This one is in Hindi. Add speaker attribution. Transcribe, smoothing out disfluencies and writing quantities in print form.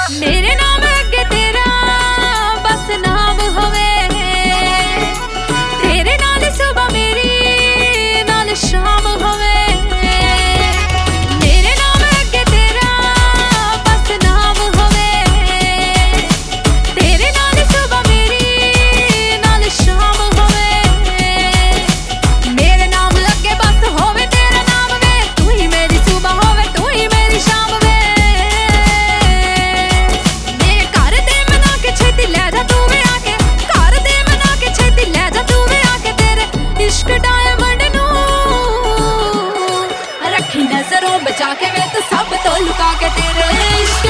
Speaker 1: मेरे नाम अगे तेरा बस नाम होवे, तेरे नाल सुबह मेरी नाल शाम होवे। मेरे नाम अगे तेरा बस नाम होवे, तेरे नाल सुबह मेरी नाल शाम होवे। मेरे नाम लगे बस होवे तेरा नाम वे, तू ही मेरी सुबह होवे तू ही मेरी शाम वे। मेरे घर दे मना के छेती ले जा तू वे आके, घर दे मना के छेती ले जा तू वे आके। तेरे इश्क डायमंड नू रखी नजरों बचा के वे तो सब तो लुका के। तेरे इश्क